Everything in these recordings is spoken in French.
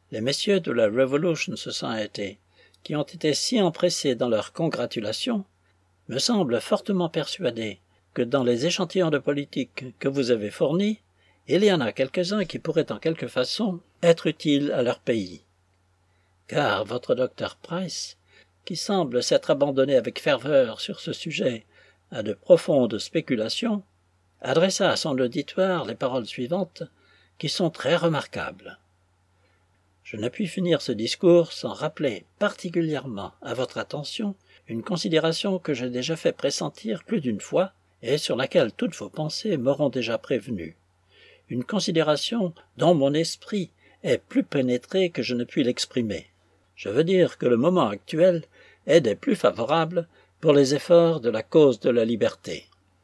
Les messieurs de la Revolution Society, qui ont été si empressés dans leurs congratulations, me semblent fortement persuadés que dans les échantillons de politique que vous avez fournis, il y en a quelques-uns qui pourraient en quelque façon être utiles à leur pays. Car votre docteur Price, qui semble s'être abandonné avec ferveur sur ce sujet à de profondes spéculations, adressa à son auditoire les paroles suivantes, qui sont très remarquables. Je ne puis finir ce discours sans rappeler particulièrement à votre attention une considération que j'ai déjà fait pressentir plus d'une fois et sur laquelle toutes vos pensées m'auront déjà prévenu. Une considération dont mon esprit est plus pénétré que je ne puis l'exprimer. Je veux dire que le moment actuel est des plus favorables pour les efforts de la cause de la liberté.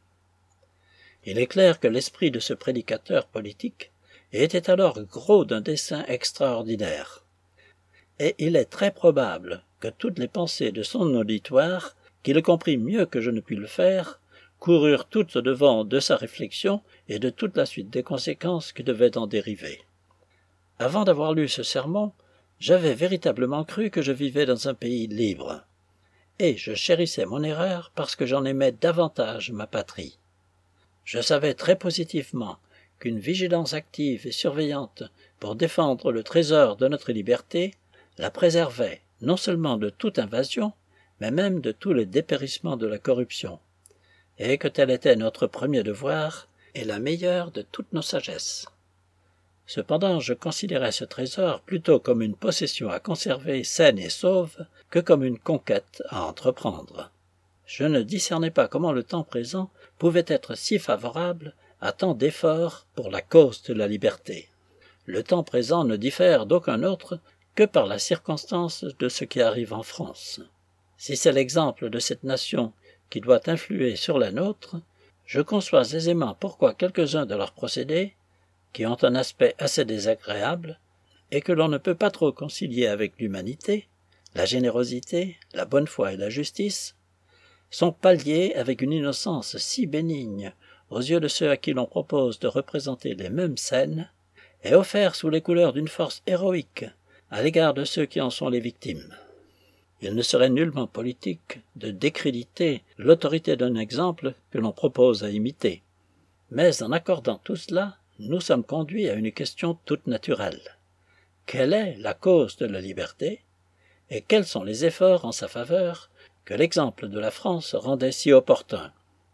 Il est clair que l'esprit de ce prédicateur politique était alors gros d'un dessein extraordinaire. Et il est très probable que toutes les pensées de son auditoire, qui le comprit mieux que je ne puis le faire, coururent toutes au-devant de sa réflexion et de toute la suite des conséquences qui devaient en dériver. Avant d'avoir lu ce sermon, j'avais véritablement cru que je vivais dans un pays libre. Et je chérissais mon erreur parce que j'en aimais davantage ma patrie. Je savais très positivement qu'une vigilance active et surveillante pour défendre le trésor de notre liberté la préservait non seulement de toute invasion, mais même de tout le dépérissement de la corruption, et que tel était notre premier devoir et la meilleure de toutes nos sagesses. Cependant, je considérais ce trésor plutôt comme une possession à conserver saine et sauve que comme une conquête à entreprendre. Je ne discernais pas comment le temps présent pouvait être si favorable à tant d'efforts pour la cause de la liberté. Le temps présent ne diffère d'aucun autre que par la circonstance de ce qui arrive en France. Si c'est l'exemple de cette nation qui doit influer sur la nôtre, je conçois aisément pourquoi quelques-uns de leurs procédés, qui ont un aspect assez désagréable, et que l'on ne peut pas trop concilier avec l'humanité, la générosité, la bonne foi et la justice, sont palliés avec une innocence si bénigne aux yeux de ceux à qui l'on propose de représenter les mêmes scènes, et offerts sous les couleurs d'une force héroïque à l'égard de ceux qui en sont les victimes. Il ne serait nullement politique de décréditer l'autorité d'un exemple que l'on propose à imiter. Mais en accordant tout cela, nous sommes conduits à une question toute naturelle. Quelle est la cause de la liberté, et quels sont les efforts en sa faveur que l'exemple de la France rendait si opportun?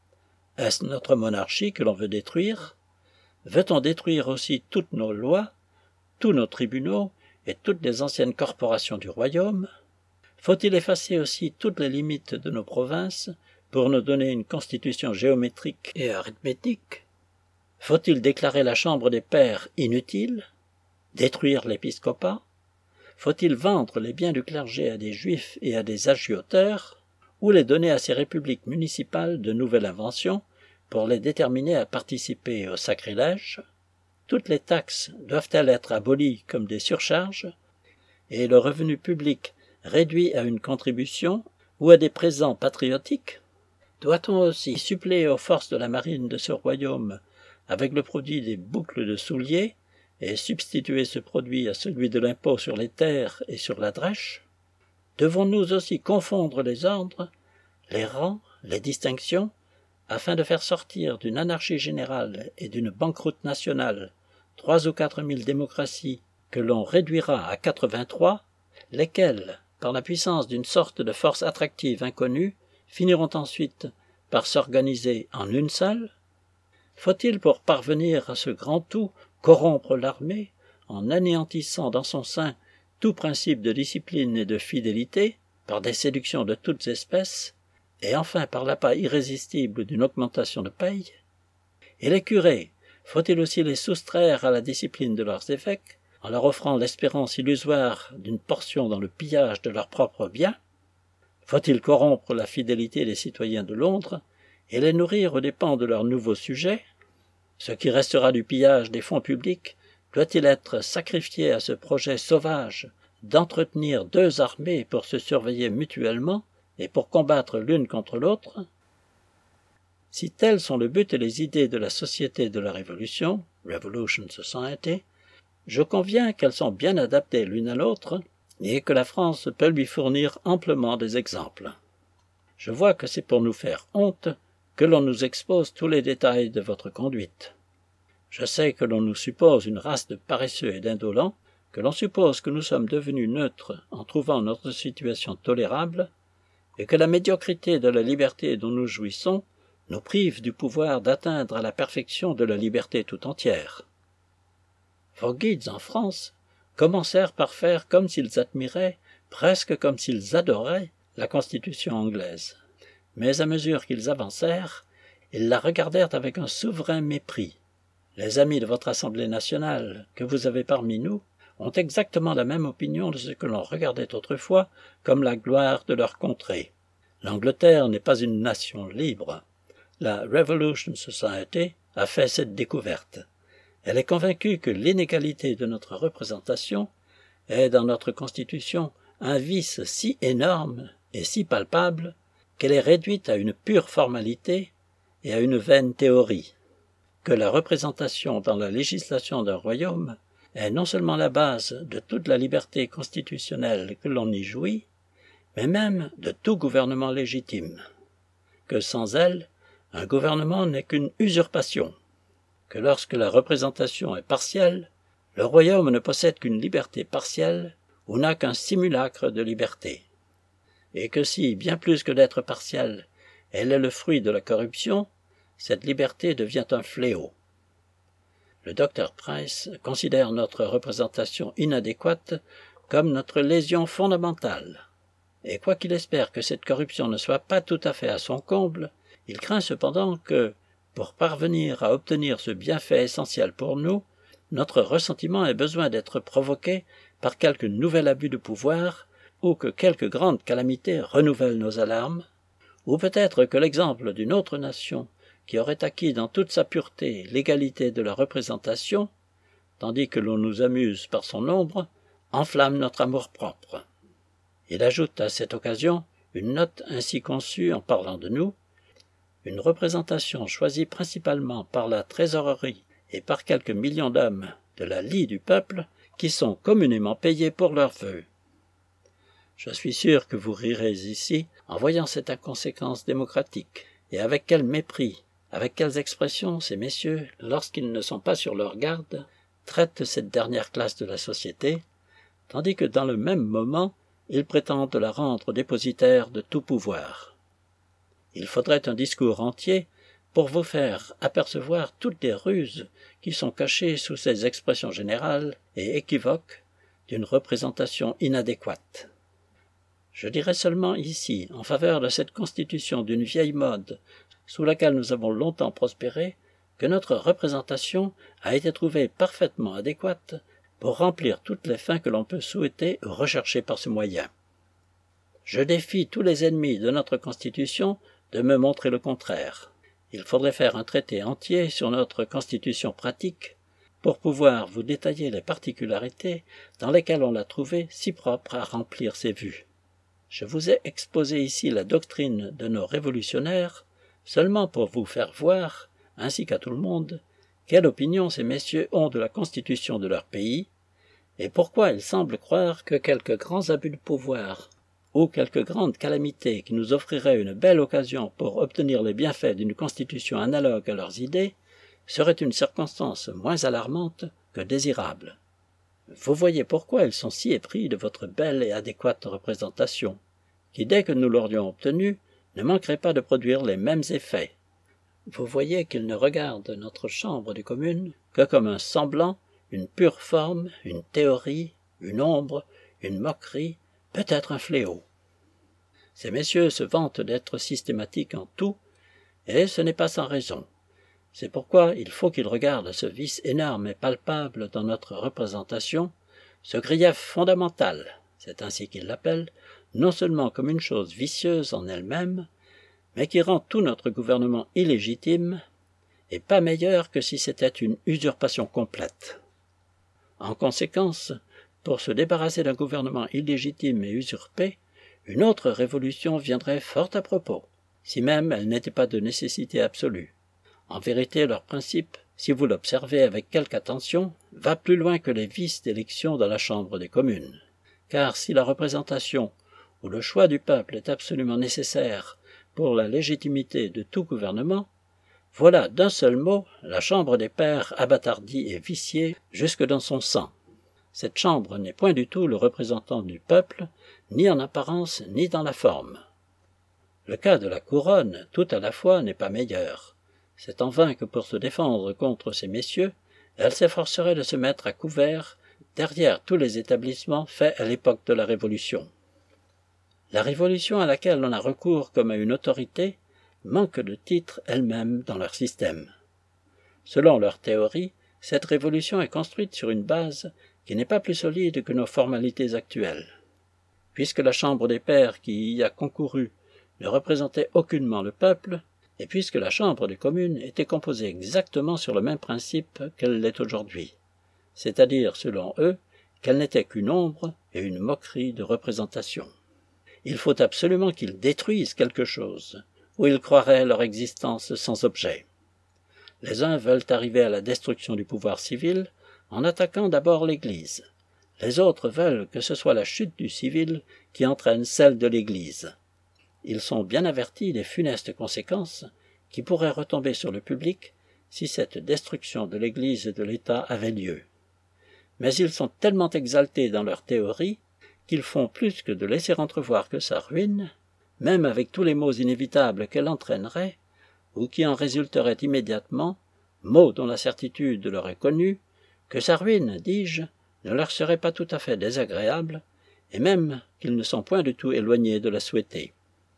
Est-ce notre monarchie que l'on veut détruire? Veut-on détruire aussi toutes nos lois, tous nos tribunaux et toutes les anciennes corporations du royaume? Faut-il effacer aussi toutes les limites de nos provinces pour nous donner une constitution géométrique et arithmétique? Faut-il déclarer la Chambre des pairs inutile? Détruire l'épiscopat? Faut-il vendre les biens du clergé à des juifs et à des agioteurs, ou les donner à ces républiques municipales de nouvelle invention pour les déterminer à participer au sacrilège? Toutes les taxes doivent-elles être abolies comme des surcharges, et le revenu public réduit à une contribution ou à des présents patriotiques? Doit-on aussi suppléer aux forces de la marine de ce royaume avec le produit des boucles de souliers, et substituer ce produit à celui de l'impôt sur les terres et sur la drèche? Devons-nous aussi confondre les ordres, les rangs, les distinctions, afin de faire sortir d'une anarchie générale et d'une banqueroute nationale 3 ou 4 000 démocraties que l'on réduira à 83, lesquelles, par la puissance d'une sorte de force attractive inconnue, finiront ensuite par s'organiser en une seule? Faut-il, pour parvenir à ce grand tout, corrompre l'armée en anéantissant dans son sein tout principe de discipline et de fidélité, par des séductions de toutes espèces, et enfin par l'appât irrésistible d'une augmentation de paye? Et les curés, faut-il aussi les soustraire à la discipline de leurs évêques, en leur offrant l'espérance illusoire d'une portion dans le pillage de leurs propres biens? Faut-il corrompre la fidélité des citoyens de Londres et les nourrir aux dépens de leurs nouveaux sujets? Ce qui restera du pillage des fonds publics doit-il être sacrifié à ce projet sauvage d'entretenir 2 armées pour se surveiller mutuellement et pour combattre l'une contre l'autre? Si tels sont le but et les idées de la Société de la Révolution, Revolution Society, Je conviens qu'elles sont bien adaptées l'une à l'autre, et que la France peut lui fournir amplement des exemples. Je vois que c'est pour nous faire honte que l'on nous expose tous les détails de votre conduite. Je sais que l'on nous suppose une race de paresseux et d'indolents, que l'on suppose que nous sommes devenus neutres en trouvant notre situation tolérable, et que la médiocrité de la liberté dont nous jouissons nous prive du pouvoir d'atteindre à la perfection de la liberté tout entière. Vos guides en France commencèrent par faire comme s'ils admiraient, presque comme s'ils adoraient, la Constitution anglaise. Mais à mesure qu'ils avancèrent, ils la regardèrent avec un souverain mépris. Les amis de votre Assemblée nationale, que vous avez parmi nous, ont exactement la même opinion de ce que l'on regardait autrefois comme la gloire de leur contrée. L'Angleterre n'est pas une nation libre. La Revolution Society a fait cette découverte. Elle est convaincue que l'inégalité de notre représentation est dans notre Constitution un vice si énorme et si palpable qu'elle est réduite à une pure formalité et à une vaine théorie, que la représentation dans la législation d'un royaume est non seulement la base de toute la liberté constitutionnelle que l'on y jouit, mais même de tout gouvernement légitime, que sans elle, un gouvernement n'est qu'une usurpation, que lorsque la représentation est partielle, le royaume ne possède qu'une liberté partielle ou n'a qu'un simulacre de liberté, et que si, bien plus que d'être partielle, elle est le fruit de la corruption, cette liberté devient un fléau. Le docteur Price considère notre représentation inadéquate comme notre lésion fondamentale, et quoiqu'il espère que cette corruption ne soit pas tout à fait à son comble, il craint cependant que, pour parvenir à obtenir ce bienfait essentiel pour nous, notre ressentiment ait besoin d'être provoqué par quelque nouvel abus de pouvoir, ou que quelque grande calamité renouvelle nos alarmes, ou peut-être que l'exemple d'une autre nation qui aurait acquis dans toute sa pureté l'égalité de la représentation, tandis que l'on nous amuse par son nombre, enflamme notre amour-propre. Il ajoute à cette occasion une note ainsi conçue en parlant de nous, une représentation choisie principalement par la trésorerie et par quelques millions d'hommes de la lie du peuple qui sont communément payés pour leurs vœux. Je suis sûr que vous rirez ici en voyant cette inconséquence démocratique, et avec quel mépris, avec quelles expressions ces messieurs, lorsqu'ils ne sont pas sur leur garde, traitent cette dernière classe de la société, tandis que dans le même moment, ils prétendent la rendre dépositaire de tout pouvoir. Il faudrait un discours entier pour vous faire apercevoir toutes les ruses qui sont cachées sous ces expressions générales et équivoques d'une représentation inadéquate. Je dirai seulement ici, en faveur de cette constitution d'une vieille mode sous laquelle nous avons longtemps prospéré, que notre représentation a été trouvée parfaitement adéquate pour remplir toutes les fins que l'on peut souhaiter ou rechercher par ce moyen. Je défie tous les ennemis de notre Constitution de me montrer le contraire. Il faudrait faire un traité entier sur notre Constitution pratique pour pouvoir vous détailler les particularités dans lesquelles on l'a trouvée si propre à remplir ses vues. Je vous ai exposé ici la doctrine de nos révolutionnaires seulement pour vous faire voir, ainsi qu'à tout le monde, quelle opinion ces messieurs ont de la Constitution de leur pays, et pourquoi ils semblent croire que quelques grands abus de pouvoir ou quelques grandes calamités qui nous offriraient une belle occasion pour obtenir les bienfaits d'une Constitution analogue à leurs idées serait une circonstance moins alarmante que désirable. Vous voyez pourquoi ils sont si épris de votre belle et adéquate représentation, qui, dès que nous l'aurions obtenue, ne manquerait pas de produire les mêmes effets. Vous voyez qu'ils ne regardent notre Chambre des communes que comme un semblant, une pure forme, une théorie, une ombre, une moquerie, peut-être un fléau. Ces messieurs se vantent d'être systématiques en tout, et ce n'est pas sans raison. C'est pourquoi il faut qu'ils regardent ce vice énorme et palpable dans notre représentation, ce grief fondamental, c'est ainsi qu'ils l'appellent, non seulement comme une chose vicieuse en elle-même, mais qui rend tout notre gouvernement illégitime, et pas meilleur que si c'était une usurpation complète. En conséquence, pour se débarrasser d'un gouvernement illégitime et usurpé, une autre révolution viendrait fort à propos, si même elle n'était pas de nécessité absolue. En vérité, leur principe, si vous l'observez avec quelque attention, va plus loin que les vices d'élection dans la Chambre des communes. Car si la représentation ou le choix du peuple est absolument nécessaire pour la légitimité de tout gouvernement, voilà d'un seul mot la Chambre des pairs abattardie et viciée jusque dans son sang. Cette chambre n'est point du tout le représentant du peuple, ni en apparence ni dans la forme. Le cas de la couronne, tout à la fois, n'est pas meilleur. C'est en vain que pour se défendre contre ces messieurs, elle s'efforcerait de se mettre à couvert derrière tous les établissements faits à l'époque de la Révolution. La Révolution à laquelle on a recours comme à une autorité manque de titre elle-même dans leur système. Selon leur théorie, cette révolution est construite sur une base qui n'est pas plus solide que nos formalités actuelles. Puisque la Chambre des pairs qui y a concouru ne représentait aucunement le peuple, et puisque la Chambre des communes était composée exactement sur le même principe qu'elle l'est aujourd'hui, c'est-à-dire, selon eux, qu'elle n'était qu'une ombre et une moquerie de représentation. Il faut absolument qu'ils détruisent quelque chose, ou ils croiraient leur existence sans objet. Les uns veulent arriver à la destruction du pouvoir civil en attaquant d'abord l'Église. Les autres veulent que ce soit la chute du civil qui entraîne celle de l'Église. Ils sont bien avertis des funestes conséquences qui pourraient retomber sur le public si cette destruction de l'Église et de l'État avait lieu. Mais ils sont tellement exaltés dans leur théorie qu'ils font plus que de laisser entrevoir que sa ruine, même avec tous les maux inévitables qu'elle entraînerait, ou qui en résulteraient immédiatement, maux dont la certitude leur est connue, que sa ruine, dis-je, ne leur serait pas tout à fait désagréable, et même qu'ils ne sont point du tout éloignés de la souhaiter.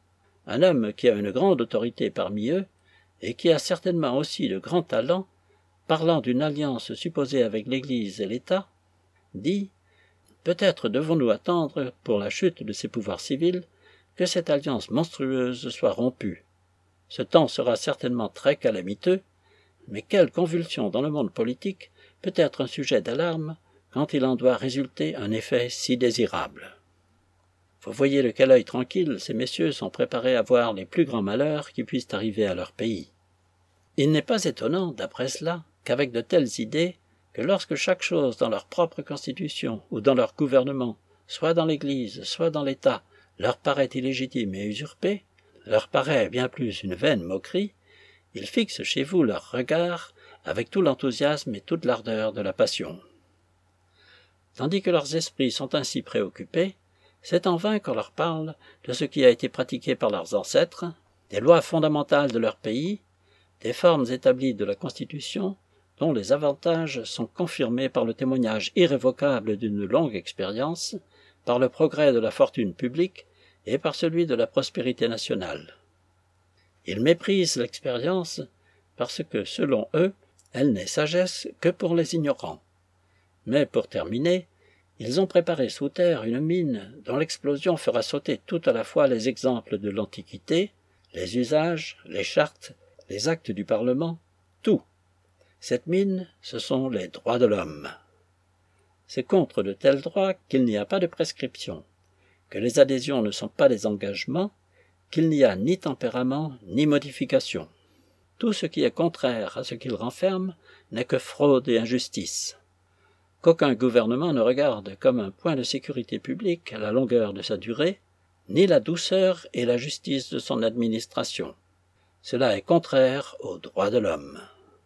Un homme qui a une grande autorité parmi eux, et qui a certainement aussi de grands talents, parlant d'une alliance supposée avec l'Église et l'État, dit « Peut-être devons-nous attendre, pour la chute de ces pouvoirs civils, que cette alliance monstrueuse soit rompue. Ce temps sera certainement très calamiteux, mais quelle convulsion dans le monde politique peut être un sujet d'alarme quand il en doit résulter un effet si désirable. Vous voyez de quel œil tranquille ces messieurs sont préparés à voir les plus grands malheurs qui puissent arriver à leur pays. Il n'est pas étonnant, d'après cela, qu'avec de telles idées, que lorsque chaque chose dans leur propre constitution ou dans leur gouvernement, soit dans l'Église, soit dans l'État, leur paraît illégitime et usurpée, leur paraît bien plus une vaine moquerie, ils fixent chez vous leur regard avec tout l'enthousiasme et toute l'ardeur de la passion. Tandis que leurs esprits sont ainsi préoccupés, c'est en vain qu'on leur parle de ce qui a été pratiqué par leurs ancêtres, des lois fondamentales de leur pays, des formes établies de la Constitution, dont les avantages sont confirmés par le témoignage irrévocable d'une longue expérience, par le progrès de la fortune publique et par celui de la prospérité nationale. Ils méprisent l'expérience parce que, selon eux, elle n'est sagesse que pour les ignorants. Mais pour terminer, ils ont préparé sous terre une mine dont l'explosion fera sauter tout à la fois les exemples de l'Antiquité, les usages, les chartes, les actes du Parlement, tout. Cette mine, ce sont les droits de l'homme. C'est contre de tels droits qu'il n'y a pas de prescription, que les adhésions ne sont pas des engagements, qu'il n'y a ni tempérament ni modification. Tout ce qui est contraire à ce qu'il renferme n'est que fraude et injustice. Qu'aucun gouvernement ne regarde comme un point de sécurité publique la longueur de sa durée, ni la douceur et la justice de son administration. Cela est contraire aux droits de l'homme.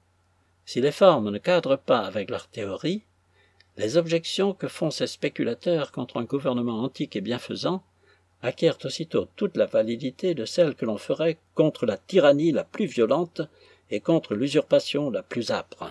Si les formes ne cadrent pas avec leur théorie, les objections que font ces spéculateurs contre un gouvernement antique et bienfaisant acquièrent aussitôt toute la validité de celles que l'on ferait contre la tyrannie la plus violente et contre l'usurpation la plus âpre.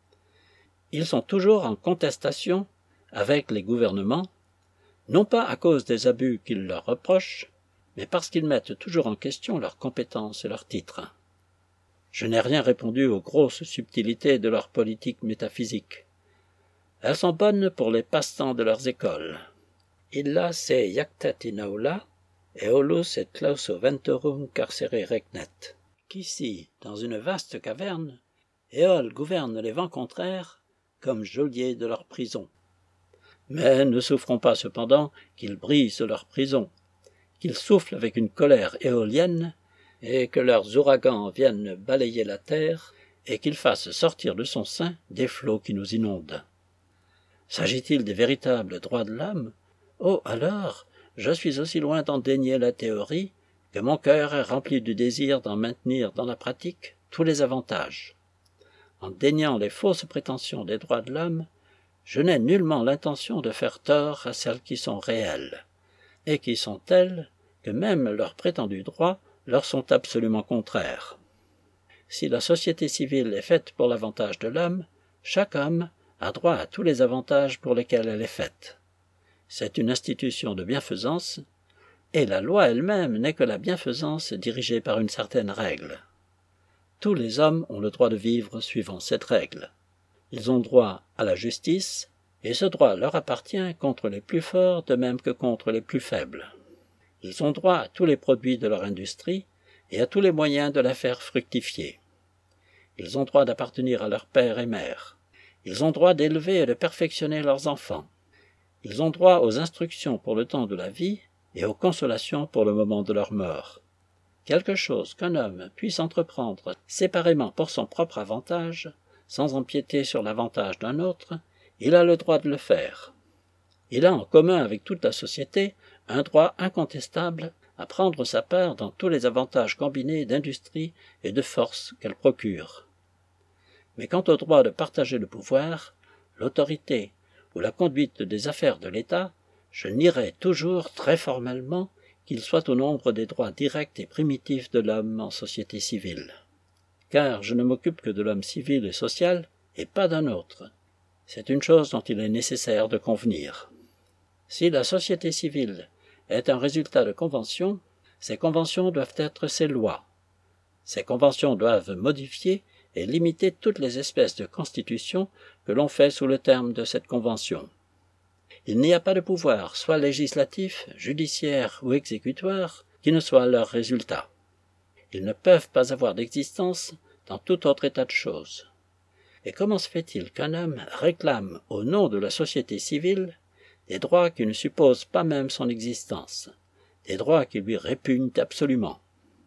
Ils sont toujours en contestation avec les gouvernements, non pas à cause des abus qu'ils leur reprochent, mais parce qu'ils mettent toujours en question leurs compétences et leurs titres. Je n'ai rien répondu aux grosses subtilités de leur politique métaphysique. Elles sont bonnes pour les passe-temps de leurs écoles. Illa se iactet in aula, eolus et clauso ventorum carcere regnet. Qu'ici, dans une vaste caverne, Éole gouverne les vents contraires comme geôlier de leur prison. Mais ne souffrons pas cependant qu'ils brisent leur prison, qu'ils soufflent avec une colère éolienne, et que leurs ouragans viennent balayer la terre, et qu'il fasse sortir de son sein des flots qui nous inondent. S'agit-il des véritables droits de l'homme? Oh, alors, je suis aussi loin d'en dénier la théorie que mon cœur est rempli du désir d'en maintenir dans la pratique tous les avantages. En déniant les fausses prétentions des droits de l'homme, je n'ai nullement l'intention de faire tort à celles qui sont réelles, et qui sont telles que même leurs prétendus droits leur sont absolument contraires. Si la société civile est faite pour l'avantage de l'homme, chaque homme a droit à tous les avantages pour lesquels elle est faite. C'est une institution de bienfaisance, et la loi elle-même n'est que la bienfaisance dirigée par une certaine règle. Tous les hommes ont le droit de vivre suivant cette règle. Ils ont droit à la justice, et ce droit leur appartient contre les plus forts de même que contre les plus faibles. Ils ont droit à tous les produits de leur industrie et à tous les moyens de la faire fructifier. Ils ont droit d'appartenir à leur père et mère. Ils ont droit d'élever et de perfectionner leurs enfants. Ils ont droit aux instructions pour le temps de la vie et aux consolations pour le moment de leur mort. Quelque chose qu'un homme puisse entreprendre séparément pour son propre avantage, sans empiéter sur l'avantage d'un autre, il a le droit de le faire. Il a en commun avec toute la société un droit incontestable à prendre sa part dans tous les avantages combinés d'industrie et de force qu'elle procure. Mais quant au droit de partager le pouvoir, l'autorité ou la conduite des affaires de l'État, je nierai toujours très formellement qu'il soit au nombre des droits directs et primitifs de l'homme en société civile. Car je ne m'occupe que de l'homme civil et social, et pas d'un autre. C'est une chose dont il est nécessaire de convenir. Si la société civile est un résultat de conventions, ces conventions doivent être ses lois. Ces conventions doivent modifier et limiter toutes les espèces de constitutions que l'on fait sous le terme de cette convention. Il n'y a pas de pouvoir, soit législatif, judiciaire ou exécutoire, qui ne soit leur résultat. Ils ne peuvent pas avoir d'existence dans tout autre état de choses. Et comment se fait-il qu'un homme réclame, au nom de la société civile, des droits qui ne supposent pas même son existence, des droits qui lui répugnent absolument?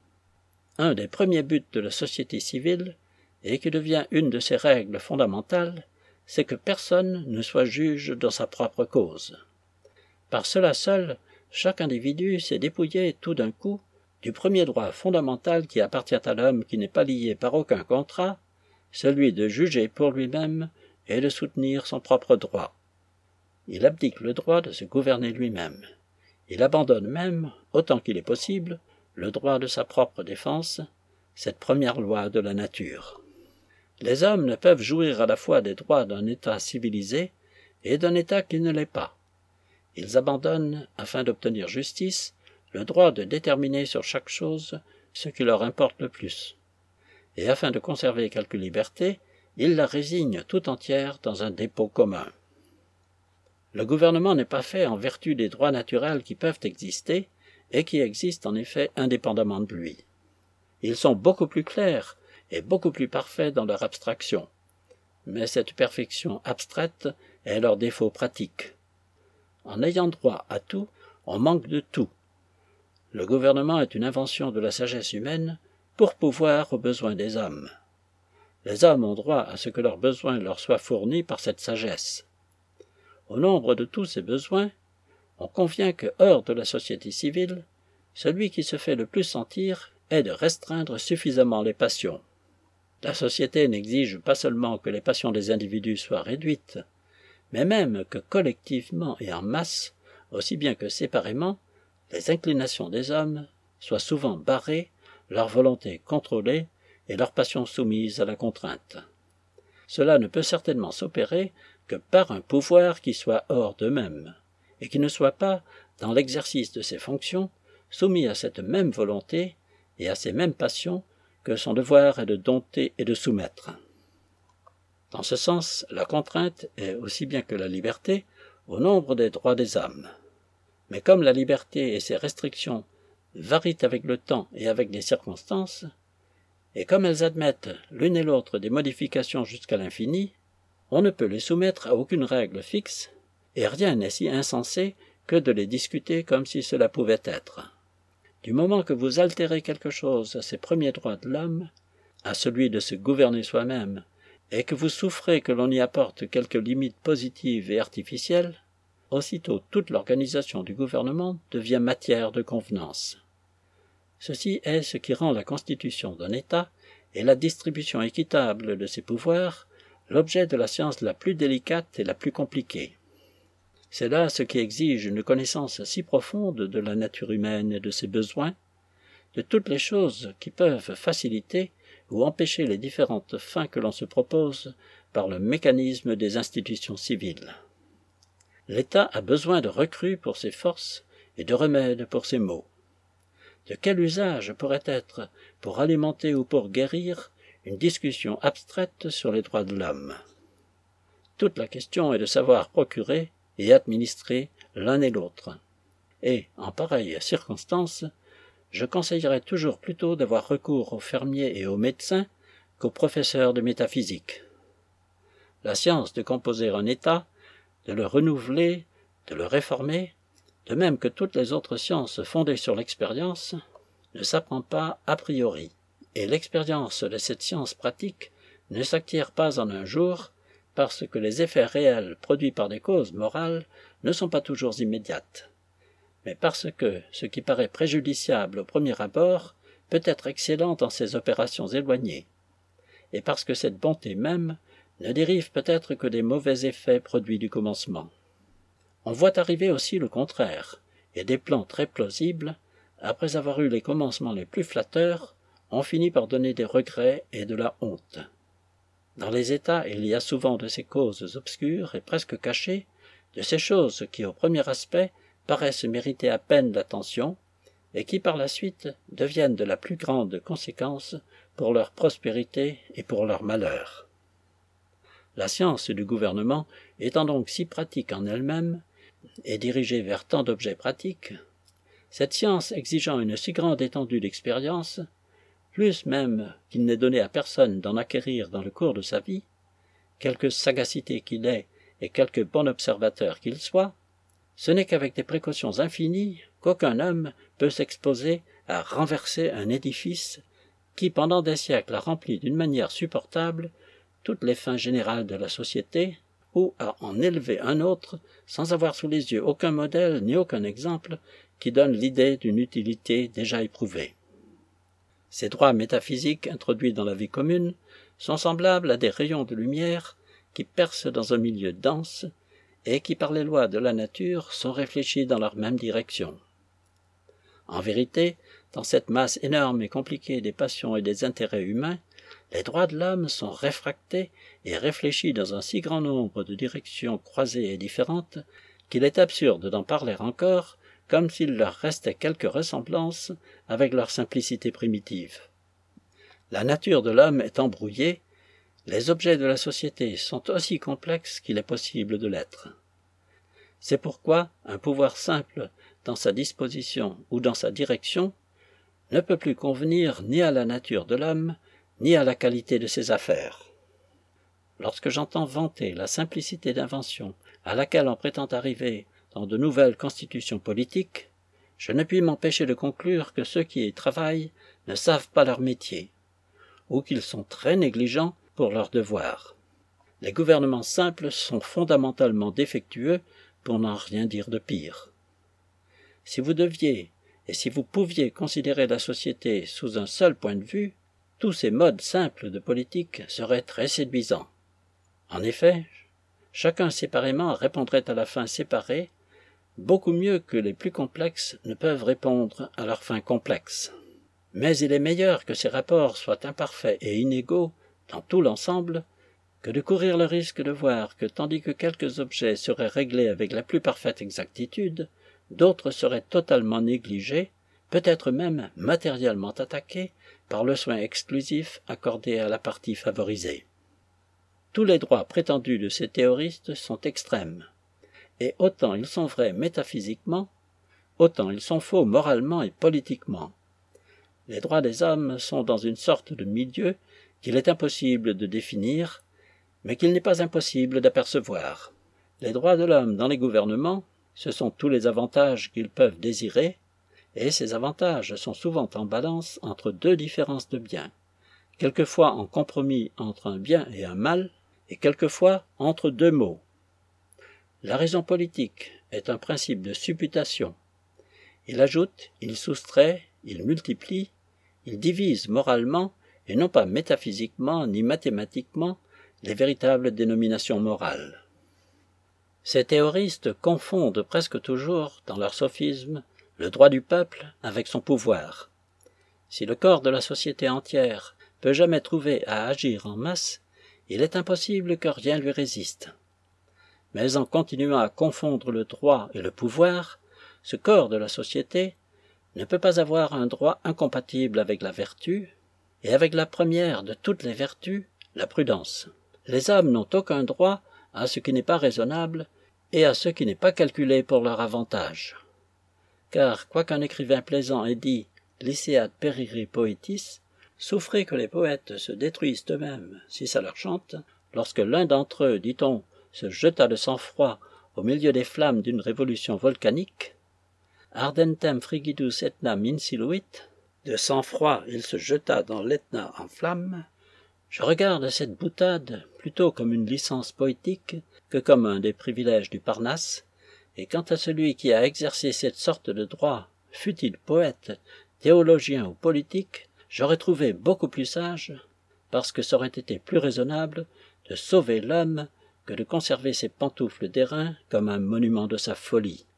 Un des premiers buts de la société civile, et qui devient une de ses règles fondamentales, c'est que personne ne soit juge dans sa propre cause. Par cela seul, chaque individu s'est dépouillé tout d'un coup du premier droit fondamental qui appartient à l'homme qui n'est pas lié par aucun contrat, celui de juger pour lui-même et de soutenir son propre droit. Il abdique le droit de se gouverner lui-même. Il abandonne même, autant qu'il est possible, le droit de sa propre défense, cette première loi de la nature. Les hommes ne peuvent jouir à la fois des droits d'un État civilisé et d'un État qui ne l'est pas. Ils abandonnent, afin d'obtenir justice, le droit de déterminer sur chaque chose ce qui leur importe le plus. Et afin de conserver quelque liberté, ils la résignent tout entière dans un dépôt commun. Le gouvernement n'est pas fait en vertu des droits naturels qui peuvent exister et qui existent en effet indépendamment de lui. Ils sont beaucoup plus clairs et beaucoup plus parfaits dans leur abstraction. Mais cette perfection abstraite est leur défaut pratique. En ayant droit à tout, on manque de tout. Le gouvernement est une invention de la sagesse humaine pour pourvoir aux besoins des hommes. Les hommes ont droit à ce que leurs besoins leur soient fournis par cette sagesse. Au nombre de tous ces besoins, on convient que, hors de la société civile, celui qui se fait le plus sentir est de restreindre suffisamment les passions. La société n'exige pas seulement que les passions des individus soient réduites, mais même que collectivement et en masse, aussi bien que séparément, les inclinations des hommes soient souvent barrées, leur volonté contrôlée et leurs passions soumises à la contrainte. Cela ne peut certainement s'opérer que par un pouvoir qui soit hors d'eux-mêmes, et qui ne soit pas, dans l'exercice de ses fonctions, soumis à cette même volonté et à ces mêmes passions que son devoir est de dompter et de soumettre. Dans ce sens, la contrainte est, aussi bien que la liberté, au nombre des droits des hommes. Mais comme la liberté et ses restrictions varient avec le temps et avec les circonstances, et comme elles admettent l'une et l'autre des modifications jusqu'à l'infini, on ne peut les soumettre à aucune règle fixe, et rien n'est si insensé que de les discuter comme si cela pouvait être. Du moment que vous altérez quelque chose à ces premiers droits de l'homme, à celui de se gouverner soi-même, et que vous souffrez que l'on y apporte quelques limites positives et artificielles, aussitôt toute l'organisation du gouvernement devient matière de convenance. Ceci est ce qui rend la constitution d'un État et la distribution équitable de ses pouvoirs l'objet de la science la plus délicate et la plus compliquée. C'est là ce qui exige une connaissance si profonde de la nature humaine et de ses besoins, de toutes les choses qui peuvent faciliter ou empêcher les différentes fins que l'on se propose par le mécanisme des institutions civiles. L'État a besoin de recrues pour ses forces et de remèdes pour ses maux. De quel usage pourrait être, pour alimenter ou pour guérir, une discussion abstraite sur les droits de l'homme? Toute la question est de savoir procurer et administrer l'un et l'autre. Et, en pareille circonstance, je conseillerais toujours plutôt d'avoir recours aux fermiers et aux médecins qu'aux professeurs de métaphysique. La science de composer un État, de le renouveler, de le réformer, de même que toutes les autres sciences fondées sur l'expérience, ne s'apprend pas a priori, et l'expérience de cette science pratique ne s'acquiert pas en un jour, parce que les effets réels produits par des causes morales ne sont pas toujours immédiates, mais parce que ce qui paraît préjudiciable au premier abord peut être excellent dans ses opérations éloignées, et parce que cette bonté même ne dérive peut-être que des mauvais effets produits du commencement. On voit arriver aussi le contraire, et des plans très plausibles, après avoir eu les commencements les plus flatteurs, ont fini par donner des regrets et de la honte. Dans les États, il y a souvent de ces causes obscures et presque cachées, de ces choses qui, au premier aspect, paraissent mériter à peine l'attention, et qui par la suite deviennent de la plus grande conséquence pour leur prospérité et pour leur malheur. La science du gouvernement étant donc si pratique en elle-même, et dirigée vers tant d'objets pratiques, cette science exigeant une si grande étendue d'expérience, plus même qu'il n'est donné à personne d'en acquérir dans le cours de sa vie, quelque sagacité qu'il ait et quelque bon observateur qu'il soit, ce n'est qu'avec des précautions infinies qu'aucun homme peut s'exposer à renverser un édifice qui pendant des siècles a rempli d'une manière supportable toutes les fins générales de la société, ou à en élever un autre sans avoir sous les yeux aucun modèle ni aucun exemple qui donne l'idée d'une utilité déjà éprouvée. Ces droits métaphysiques introduits dans la vie commune sont semblables à des rayons de lumière qui percent dans un milieu dense et qui, par les lois de la nature, sont réfléchis dans leur même direction. En vérité, dans cette masse énorme et compliquée des passions et des intérêts humains, les droits de l'homme sont réfractés et réfléchis dans un si grand nombre de directions croisées et différentes qu'il est absurde d'en parler encore comme s'il leur restait quelque ressemblance avec leur simplicité primitive. La nature de l'homme est embrouillée, les objets de la société sont aussi complexes qu'il est possible de l'être. C'est pourquoi un pouvoir simple dans sa disposition ou dans sa direction ne peut plus convenir ni à la nature de l'homme, ni à la qualité de ses affaires. Lorsque j'entends vanter la simplicité d'invention à laquelle on prétend arriver dans de nouvelles constitutions politiques, je ne puis m'empêcher de conclure que ceux qui y travaillent ne savent pas leur métier, ou qu'ils sont très négligents pour leurs devoirs. Les gouvernements simples sont fondamentalement défectueux, pour n'en rien dire de pire. Si vous deviez, et si vous pouviez considérer la société sous un seul point de vue, tous ces modes simples de politique seraient très séduisants. En effet, chacun séparément répondrait à la fin séparée, beaucoup mieux que les plus complexes ne peuvent répondre à leur fin complexe. Mais il est meilleur que ces rapports soient imparfaits et inégaux dans tout l'ensemble, que de courir le risque de voir que tandis que quelques objets seraient réglés avec la plus parfaite exactitude, d'autres seraient totalement négligés, peut-être même matériellement attaqués par le soin exclusif accordé à la partie favorisée. Tous les droits prétendus de ces théoristes sont extrêmes, et autant ils sont vrais métaphysiquement, autant ils sont faux moralement et politiquement. Les droits des hommes sont dans une sorte de milieu qu'il est impossible de définir, mais qu'il n'est pas impossible d'apercevoir. Les droits de l'homme dans les gouvernements, ce sont tous les avantages qu'ils peuvent désirer, et ces avantages sont souvent en balance entre deux différences de biens, quelquefois en compromis entre un bien et un mal, et quelquefois entre deux maux. La raison politique est un principe de supputation. Il ajoute, il soustrait, il multiplie, il divise moralement, et non pas métaphysiquement ni mathématiquement, les véritables dénominations morales. Ces théoristes confondent presque toujours, dans leur sophisme, le droit du peuple avec son pouvoir. Si le corps de la société entière peut jamais trouver à agir en masse, il est impossible que rien lui résiste. Mais en continuant à confondre le droit et le pouvoir, ce corps de la société ne peut pas avoir un droit incompatible avec la vertu, et avec la première de toutes les vertus, la prudence. Les hommes n'ont aucun droit à ce qui n'est pas raisonnable et à ce qui n'est pas calculé pour leur avantage. Car, quoiqu'un écrivain plaisant ait dit « Liceat perire poetis », souffrez que les poètes se détruisent eux-mêmes, si ça leur chante, lorsque l'un d'entre eux, dit-on, se jeta de sang-froid au milieu des flammes d'une révolution volcanique, ardentem frigidus etnam insiluit, de sang-froid il se jeta dans l'Etna en flammes. Je regarde cette boutade plutôt comme une licence poétique que comme un des privilèges du Parnasse, et quant à celui qui a exercé cette sorte de droit, fût-il poète, théologien ou politique, j'aurais trouvé beaucoup plus sage, parce que ça aurait été plus raisonnable, de sauver l'homme que de conserver ses pantoufles d'airain comme un monument de sa folie.